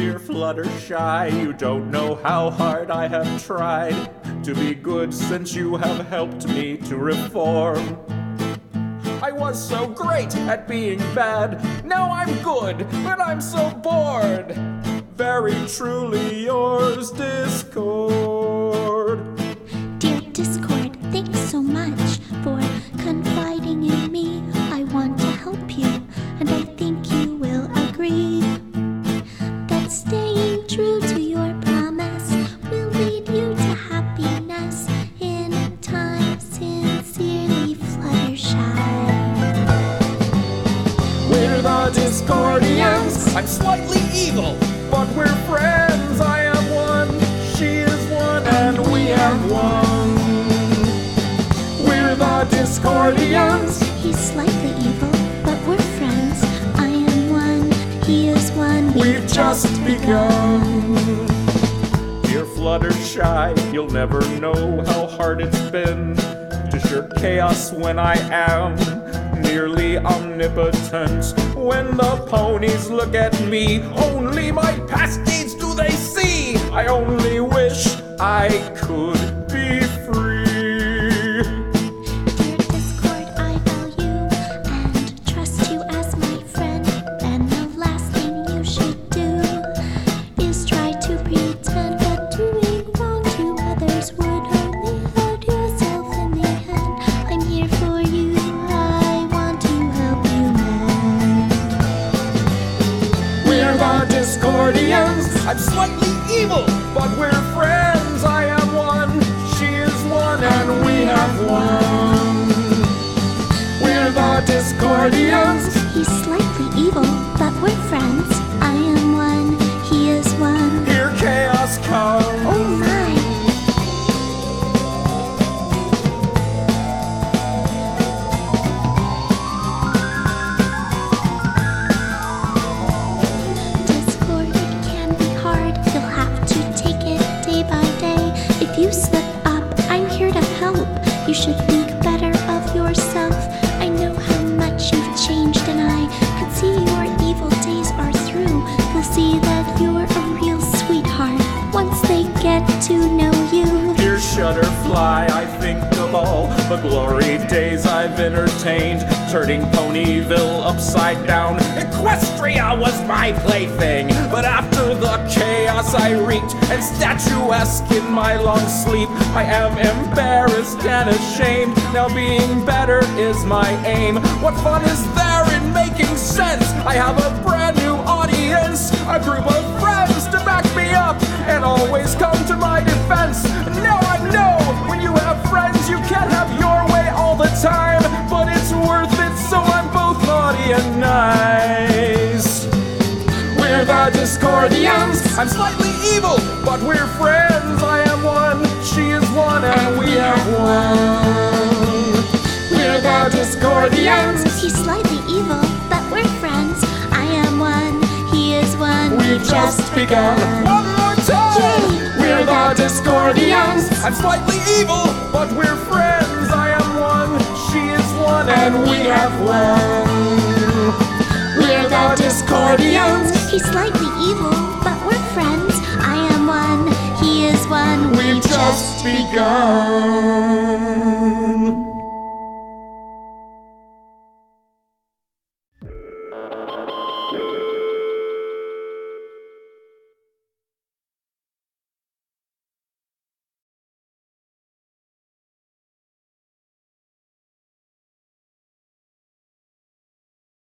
Dear Fluttershy, you don't know how hard I have tried to be good since you have helped me to reform. I was so great at being bad, now I'm good, but I'm so bored. Very truly yours, Discord. Dear Discord, thanks so much for confiding in me. I want to help you, and I think you will agree that staying true to your promise will lead you to happiness in time. Sincerely, Fluttershy. We're the Discordians. I'm slightly evil, but we're friends. I am one, she is one, and we have one. We're the Discordians. He's slightly evil, but we're friends. I am one, he is one. We've just begun. Dear Fluttershy, you'll never know how hard it's been to shirk chaos when I am nearly omnipotent. When the ponies look at me, only my past deeds do they see. I only wish I could be free. Dear Discord, I value and trust you as my friend. And the last thing you should do is try to pretend that doing wrong to others would only hurt yourself in the end. I'm here for you, I want to help you mend. We're the Discordians. I'm slightly evil, but we're friends. I am one, she is one, and we have one. We're the Discordians. He's slightly evil, but we're friends. I am one, he is one. Here chaos comes. Oh my! Discord, it can be hard. You'll have to take it day by day. If you slip up, I'm here to help. You should think better of yourself. I know how much you've changed, and I can see your evil days are through. They'll see that you're a real sweetheart once they get to know you. Dear Shutterfly, I think of all the glory days I've entertained, turning Ponyville upside down. Equestria was my plaything, but after the chaos I wreaked, and statuesque in my long sleep, I am embarrassed and ashamed. Now being better is my aim. What fun is there in making sense? I have a brand new audience, a group of friends to back me up and always come to my defense. Now I know when you have friends you can't have your way all the time, but it's worth it, so I'm both naughty and nice. We're the Discordians. I'm slightly evil, but we're friends. I am one, she is one, and we have one. We're the Discordians. He's slightly evil, but we're friends. I am one, he is one. We've just begun. One more time. Yay. We're the Discordians. I'm slightly evil, but we're friends. I am one, she is one, and we have one. We're the Discordians. He's slightly evil, but we're friends. I am one, he is one. We've just begun.